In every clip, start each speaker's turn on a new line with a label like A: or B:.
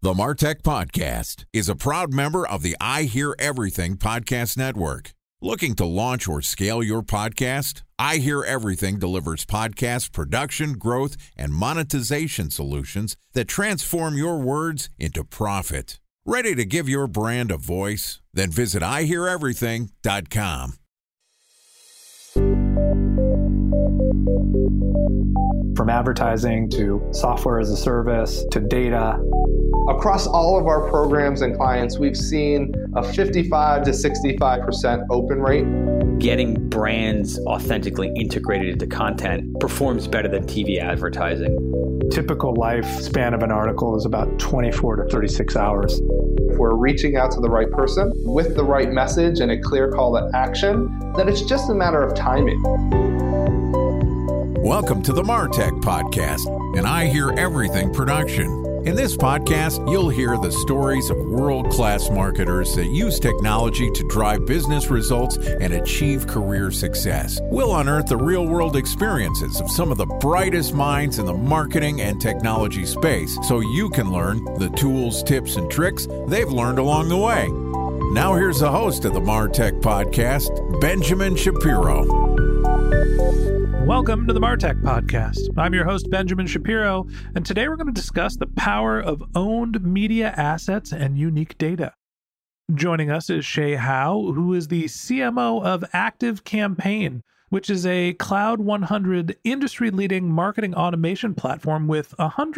A: The MarTech Podcast is a proud member of the I Hear Everything Podcast Network. Looking to launch or scale your podcast? I Hear Everything delivers podcast production, growth, and monetization solutions that transform your words into profit. Ready to give your brand a voice? Then visit iheareverything.com.
B: From advertising to software as a service to data.
C: Across all of our programs and clients, we've seen a 55 to 65% open rate.
D: Getting brands authentically integrated into content performs better than TV advertising.
B: Typical lifespan of an article is about 24 to 36 hours.
C: If we're reaching out to the right person with the right message and a clear call to action, then it's just a matter of timing.
A: Welcome to the MarTech Podcast, an I Hear Everything production. In this podcast, you'll hear the stories of world-class marketers that use technology to drive business results and achieve career success. We'll unearth the real-world experiences of some of the brightest minds in the marketing and technology space so you can learn the tools, tips, and tricks they've learned along the way. Now here's the host of the MarTech Podcast, Benjamin Shapiro.
E: Welcome to the MarTech Podcast. I'm your host, Benjamin Shapiro, and today we're going to discuss the power of owned media assets and unique data. Joining us is Shay Howe, who is the CMO of ActiveCampaign, which is a Cloud 100 industry-leading marketing automation platform with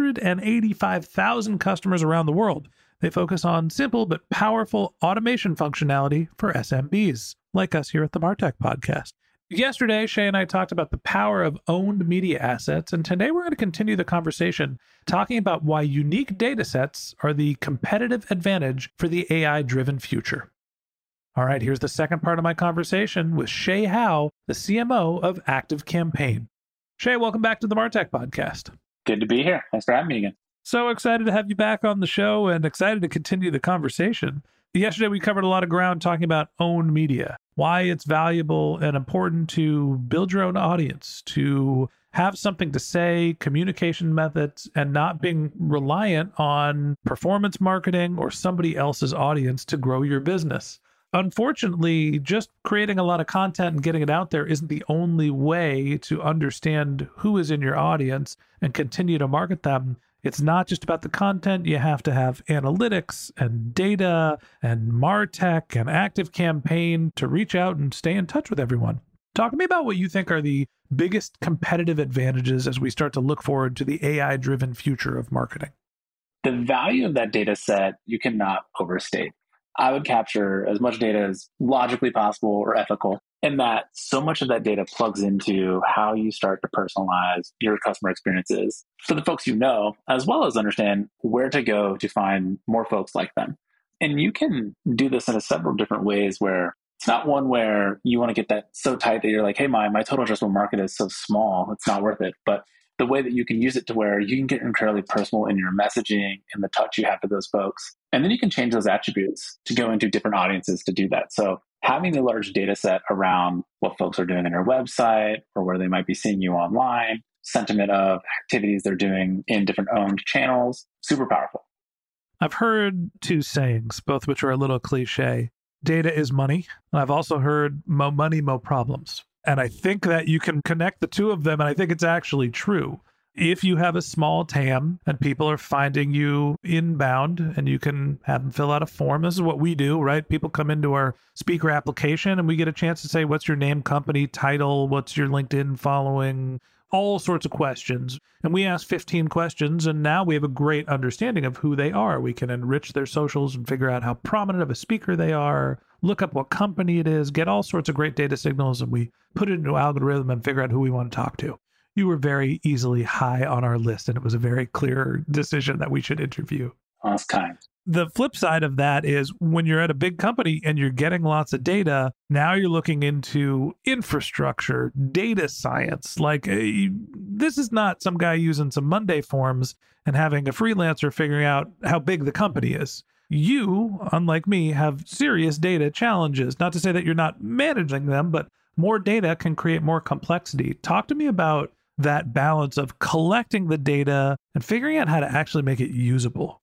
E: 185,000 customers around the world. They focus on simple but powerful automation functionality for SMBs, like us here at the MarTech Podcast. Yesterday, Shay and I talked about the power of owned media assets, and today we're going to continue the conversation talking about why unique data sets are the competitive advantage for the AI-driven future. All right, here's the second part of my conversation with Shay Howe, the CMO of ActiveCampaign. Shay, welcome back to the MarTech Podcast.
F: Good to be here. Thanks for having me again.
E: So excited to have you back on the show and excited to continue the conversation. Yesterday, we covered a lot of ground talking about owned media, why it's valuable and important to build your own audience, to have something to say, communication methods, and not being reliant on performance marketing or somebody else's audience to grow your business. Unfortunately, just creating a lot of content and getting it out there isn't the only way to understand who is in your audience and continue to market them. It's not just about the content. You have to have analytics and data and MarTech and ActiveCampaign to reach out and stay in touch with everyone. Talk to me about what you think are the biggest competitive advantages as we start to look forward to the AI-driven future of marketing.
F: The value of that data set, you cannot overstate. I would capture as much data as logically possible or ethical, in that so much of that data plugs into how you start to personalize your customer experiences for the folks you know, as well as understand where to go to find more folks like them. And you can do this in several different ways where it's not one where you want to get that so tight that you're like, hey, my total addressable market is so small, it's not worth it. But the way that you can use it to where you can get incredibly personal in your messaging and the touch you have to those folks. And then you can change those attributes to go into different audiences to do that. So having a large data set around what folks are doing on their website or where they might be seeing you online, sentiment of activities they're doing in different owned channels, super powerful.
E: I've heard two sayings, both which are a little cliche. Data is money. And I've also heard mo money, mo problems. And I think that you can connect the two of them, and I think it's actually true. If you have a small TAM and people are finding you inbound and you can have them fill out a form, this is what we do, right? People come into our speaker application and we get a chance to say, what's your name, company, title, what's your LinkedIn following, all sorts of questions. And we ask 15 questions, and now we have a great understanding of who they are. We can enrich their socials and figure out how prominent of a speaker they are, look up what company it is, get all sorts of great data signals, and we put it into an algorithm and figure out who we want to talk to. You were very easily high on our list, and it was a very clear decision that we should interview.
F: Oh, that's kind.
E: The flip side of that is when you're at a big company and you're getting lots of data, now you're looking into infrastructure, data science. Like this is not some guy using some Monday forms and having a freelancer figuring out how big the company is. You, unlike me, have serious data challenges. Not to say that you're not managing them, but more data can create more complexity. Talk to me about that balance of collecting the data and figuring out how to actually make it usable.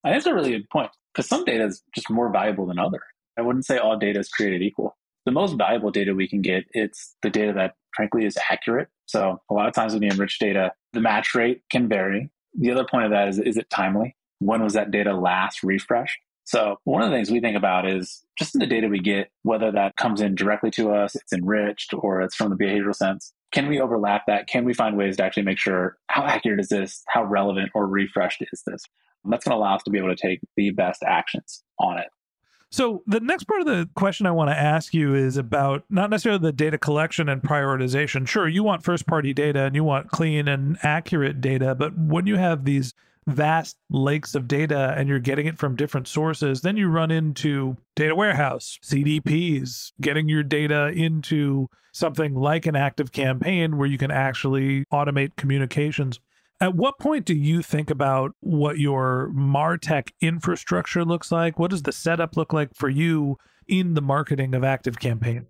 F: I think that's a really good point because some data is just more valuable than other. I wouldn't say all data is created equal. The most valuable data we can get, it's the data that frankly is accurate. So a lot of times when you enrich data, the match rate can vary. The other point of that is it timely? When was that data last refreshed? So one of the things we think about is just in the data we get, whether that comes in directly to us, it's enriched, or it's from the behavioral sense. Can we overlap that? Can we find ways to actually make sure how accurate is this? How relevant or refreshed is this? And that's going to allow us to be able to take the best actions on it.
E: So the next part of the question I want to ask you is about not necessarily the data collection and prioritization. Sure, you want first-party data and you want clean and accurate data, but when you have these vast lakes of data and you're getting it from different sources, then you run into data warehouse, CDPs, getting your data into something like an ActiveCampaign where you can actually automate communications. At what point do you think about what your MarTech infrastructure looks like? What does the setup look like for you in the marketing of ActiveCampaign?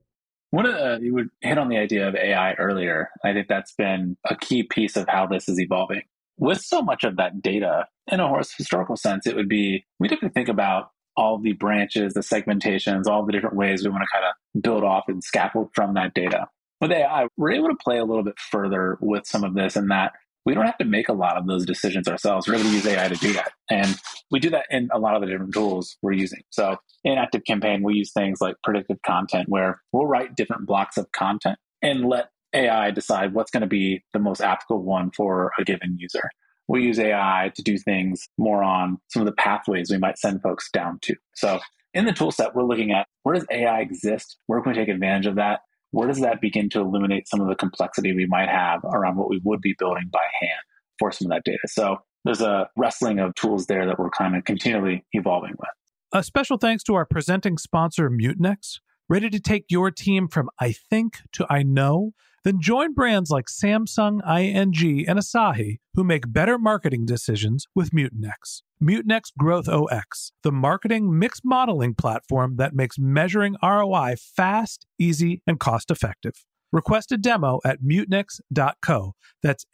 F: You would hit on the idea of AI earlier. I think that's been a key piece of how this is evolving. With so much of that data, in a historical sense, it would be, we have to think about all the branches, the segmentations, all the different ways we want to kind of build off and scaffold from that data. With AI, we're able to play a little bit further with some of this in that we don't have to make a lot of those decisions ourselves. We're able to use AI to do that. And we do that in a lot of the different tools we're using. So in ActiveCampaign, we use things like predictive content, where we'll write different blocks of content and let AI decide what's going to be the most applicable one for a given user. We use AI to do things more on some of the pathways we might send folks down to. So in the tool set, we're looking at where does AI exist? Where can we take advantage of that? Where does that begin to eliminate some of the complexity we might have around what we would be building by hand for some of that data? So there's a wrestling of tools there that we're kind of continually evolving with.
E: A special thanks to our presenting sponsor, Mutinex. Ready to take your team from I think to I know? Then join brands like Samsung, ING, and Asahi who make better marketing decisions with Mutinex. Mutinex Growth OX, the marketing mix modeling platform that makes measuring ROI fast, easy, and cost-effective. Request a demo at mutinex.co. That's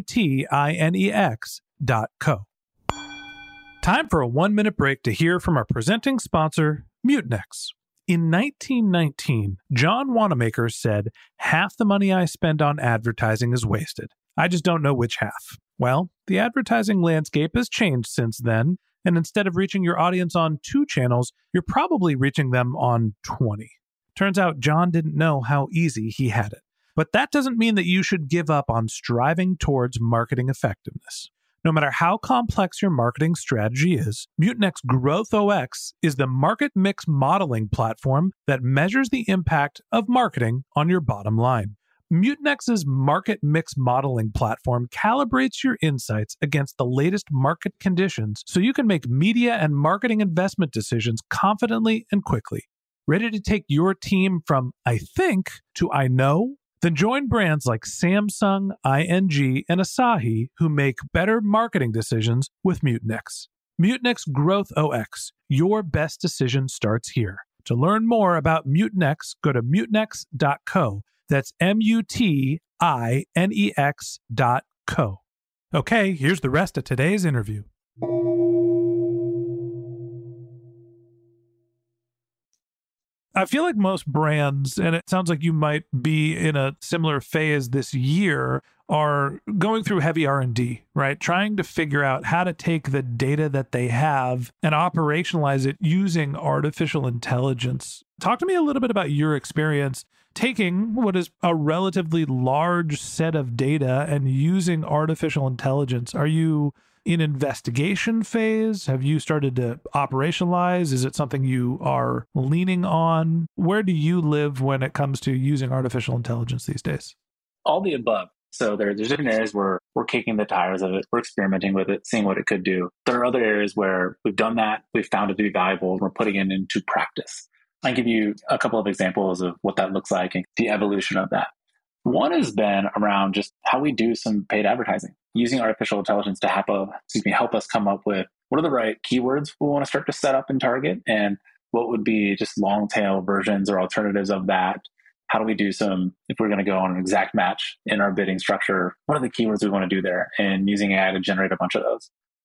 E: MUTINEX.co. Time for a 1-minute break to hear from our presenting sponsor, Mutinex. In 1919, John Wanamaker said, "Half the money I spend on advertising is wasted. I just don't know which half." Well, the advertising landscape has changed since then, and instead of reaching your audience on 2 channels, you're probably reaching them on 20. Turns out John didn't know how easy he had it. But that doesn't mean that you should give up on striving towards marketing effectiveness. No matter how complex your marketing strategy is, Mutinex Growth OX is the market mix modeling platform that measures the impact of marketing on your bottom line. Mutinex's market mix modeling platform calibrates your insights against the latest market conditions so you can make media and marketing investment decisions confidently and quickly. Ready to take your team from I think to I know? Then join brands like Samsung, ING, and Asahi who make better marketing decisions with Mutinex. Mutinex Growth OX. Your best decision starts here. To learn more about Mutinex, go to mutinex.co. That's MUTINEX.co. Okay, here's the rest of today's interview. I feel like most brands, and it sounds like you might be in a similar phase this year, are going through heavy R&D, right? Trying to figure out how to take the data that they have and operationalize it using artificial intelligence. Talk to me a little bit about your experience taking what is a relatively large set of data and using artificial intelligence. Are you in investigation phase? Have you started to operationalize? Is it something you are leaning on? Where do you live when it comes to using artificial intelligence these days?
F: All the above. So there's different areas where we're kicking the tires of it. We're experimenting with it, seeing what it could do. There are other areas where we've done that. We've found it to be valuable. And we're putting it into practice. I can give you a couple of examples of what that looks like and the evolution of that. One has been around just how we do some paid advertising, using artificial intelligence to help us come up with what are the right keywords we want to start to set up and target, and what would be just long tail versions or alternatives of that. How do we do some, if we're going to go on an exact match in our bidding structure, what are the keywords we want to do there? And using AI to generate a bunch of those.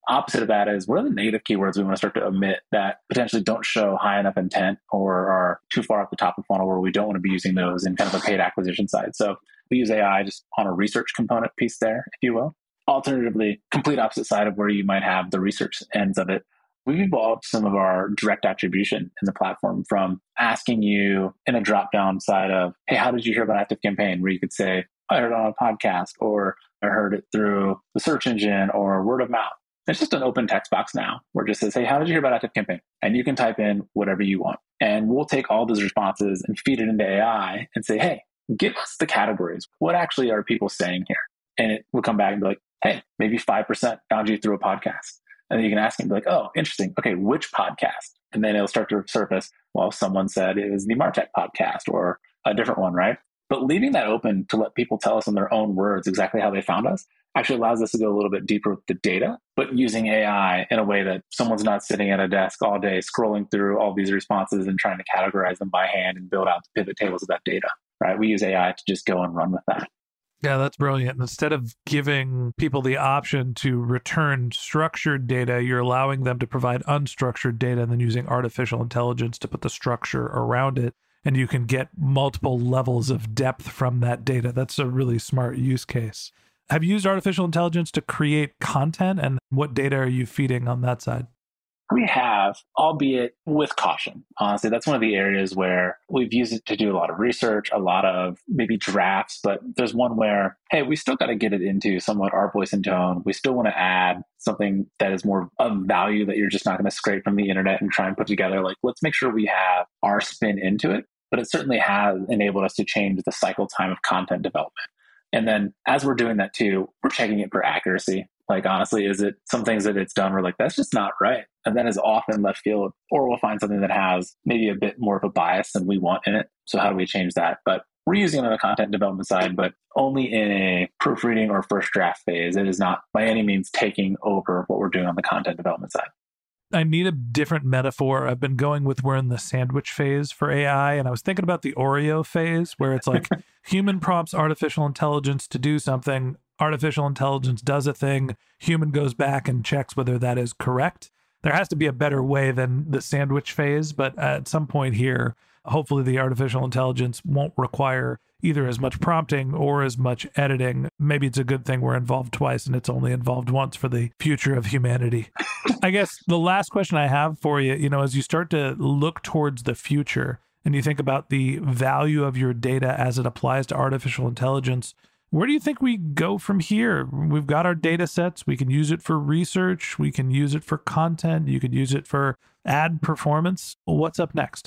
F: Opposite of that is, what are the negative keywords we want to start to omit that potentially don't show high enough intent or are too far up the top of the funnel where we don't want to be using those in kind of a paid acquisition side. So we use AI just on a research component piece there, if you will. Alternatively, complete opposite side of where you might have the research ends of it. We've evolved some of our direct attribution in the platform from asking you in a drop-down side of, hey, how did you hear about ActiveCampaign? Where you could say, I heard it on a podcast, or I heard it through the search engine or word of mouth. It's just an open text box now where it just says, hey, how did you hear about ActiveCampaign? And you can type in whatever you want. And we'll take all those responses and feed it into AI and say, hey, give us the categories. What actually are people saying here? And it will come back and be like, hey, maybe 5% found you through a podcast. And then you can ask him, be like, oh, interesting. Okay, which podcast? And then it'll start to surface, well, someone said it was the Martech podcast or a different one, right? But leaving that open to let people tell us in their own words exactly how they found us actually allows us to go a little bit deeper with the data, but using AI in a way that someone's not sitting at a desk all day scrolling through all these responses and trying to categorize them by hand and build out the pivot tables of that data, right? We use AI to just go and run with that.
E: Yeah, that's brilliant. Instead of giving people the option to return structured data, you're allowing them to provide unstructured data and then using artificial intelligence to put the structure around it. And you can get multiple levels of depth from that data. That's a really smart use case. Have you used artificial intelligence to create content, and what data are you feeding on that side?
F: We have, albeit with caution. Honestly, that's one of the areas where we've used it to do a lot of research, a lot of maybe drafts, but there's one where, hey, we still got to get it into somewhat our voice and tone. We still want to add something that is more of value that you're just not going to scrape from the internet and try and put together. Like, let's make sure we have our spin into it. But it certainly has enabled us to change the cycle time of content development. And then as we're doing that too, we're checking it for accuracy. Like, honestly, is it some things that it's done, we're like, that's just not right. And that is often left field, or we'll find something that has maybe a bit more of a bias than we want in it. So how do we change that? But we're using it on the content development side, but only in a proofreading or first draft phase. It is not by any means taking over what we're doing on the content development side.
E: I need a different metaphor. I've been going with we're in the sandwich phase for AI, and I was thinking about the Oreo phase where it's like human prompts artificial intelligence to do something, artificial intelligence does a thing, human goes back and checks whether that is correct. There has to be a better way than the sandwich phase, but at some point here, hopefully the artificial intelligence won't require either as much prompting or as much editing. Maybe it's a good thing we're involved twice and it's only involved once for the future of humanity. I guess the last question I have for you, as you start to look towards the future and you think about the value of your data as it applies to artificial intelligence, where do you think we go from here? We've got our data sets. We can use it for research. We can use it for content. You could use it for ad performance. What's up next?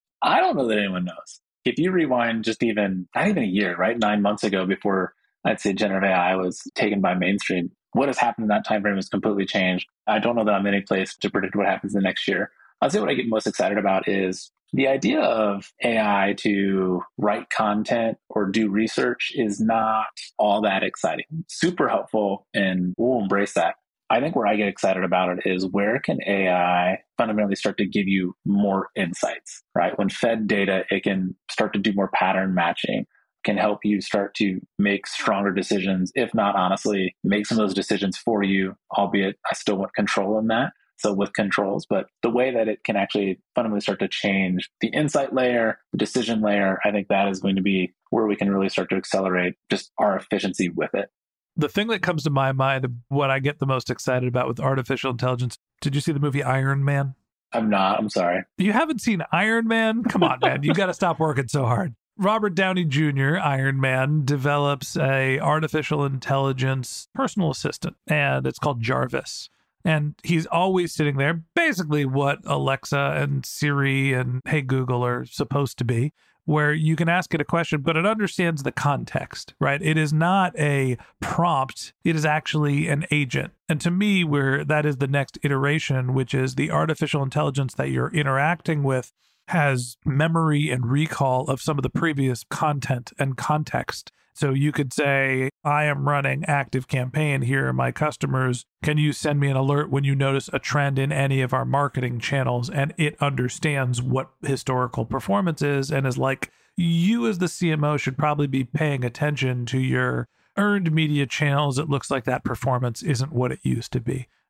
F: I don't know that anyone knows. If you rewind just not even a year, right? 9 months ago, before I'd say generative AI was taken by mainstream, what has happened in that time frame has completely changed. I don't know that I'm in any place to predict what happens in the next year. I'll say what I get most excited about is the idea of AI to write content or do research is not all that exciting. Super helpful, and we'll embrace that. I think where I get excited about it is where can AI fundamentally start to give you more insights, right? When fed data, it can start to do more pattern matching, can help you start to make stronger decisions, if not honestly, make some of those decisions for you, albeit I still want control in that. So with controls, but the way that it can actually fundamentally start to change the insight layer, the decision layer, I think that is going to be where we can really start to accelerate just our efficiency with it.
E: The thing that comes to my mind, what I get the most excited about with artificial intelligence, did you see the movie Iron Man?
F: I'm not. I'm sorry.
E: You haven't seen Iron Man? Come on, man. You got to stop working so hard. Robert Downey Jr., Iron Man, develops a artificial intelligence personal assistant, and it's called Jarvis. And he's always sitting there, basically what Alexa and Siri and Hey Google are supposed to be, where you can ask it a question, but it understands the context, right? It is not a prompt. It is actually an agent. And to me, where that is the next iteration, which is the artificial intelligence that you're interacting with has memory and recall of some of the previous content and context. So you could say, I am running ActiveCampaign. Here are my customers. Can you send me an alert when you notice a trend in any of our marketing channels? And it understands what historical performance is and is like, you as the CMO should probably be paying attention to your earned media channels. It looks like that performance isn't what it used to be.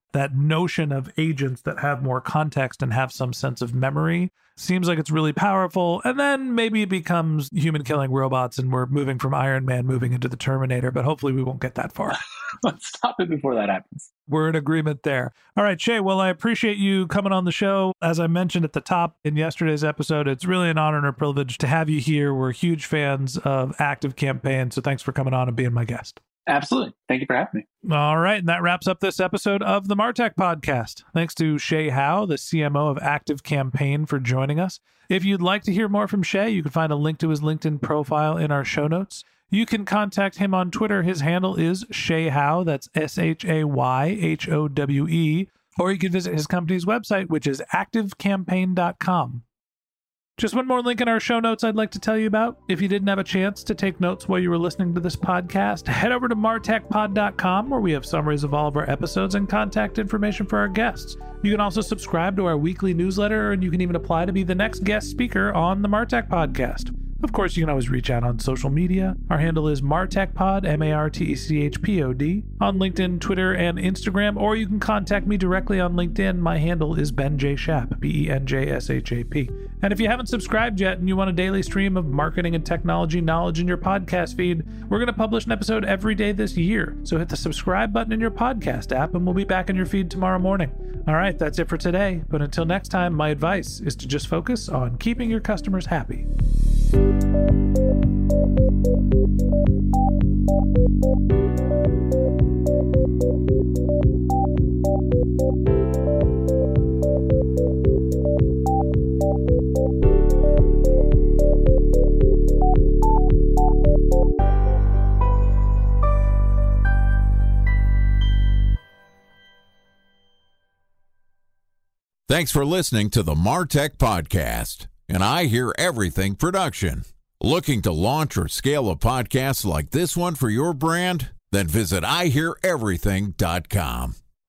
E: that notion of agents that have more context and have some sense of memory seems like it's really powerful. And then maybe it becomes human killing robots and we're moving from Iron Man moving into the Terminator, but hopefully we won't get that far.
F: Let's stop it before that happens.
E: We're in agreement there. All right, Shay, well, I appreciate you coming on the show. As I mentioned at the top in yesterday's episode, it's really an honor and a privilege to have you here. We're huge fans of ActiveCampaign, so thanks for coming on and being my guest.
F: Absolutely. Thank you for having me.
E: All right. And that wraps up this episode of the Martech Podcast. Thanks to Shay Howe, the CMO of ActiveCampaign, for joining us. If you'd like to hear more from Shay, you can find a link to his LinkedIn profile in our show notes. You can contact him on Twitter. His handle is Shay Howe. That's SHAYHOWE. Or you can visit his company's website, which is activecampaign.com. Just one more link in our show notes I'd like to tell you about. If you didn't have a chance to take notes while you were listening to this podcast, head over to martechpod.com, where we have summaries of all of our episodes and contact information for our guests. You can also subscribe to our weekly newsletter, and you can even apply to be the next guest speaker on the Martech Podcast. Of course, you can always reach out on social media. Our handle is MartechPod, MarTechPod, on LinkedIn, Twitter, and Instagram, or you can contact me directly on LinkedIn. My handle is Ben J. Shap, BenJShap. And if you haven't subscribed yet and you want a daily stream of marketing and technology knowledge in your podcast feed, we're going to publish an episode every day this year. So hit the subscribe button in your podcast app, and we'll be back in your feed tomorrow morning. All right, that's it for today. But until next time, my advice is to just focus on keeping your customers happy.
A: Thanks for listening to the Martech Podcast, an I Hear Everything production. Looking to launch or scale a podcast like this one for your brand? Then visit iheareverything.com.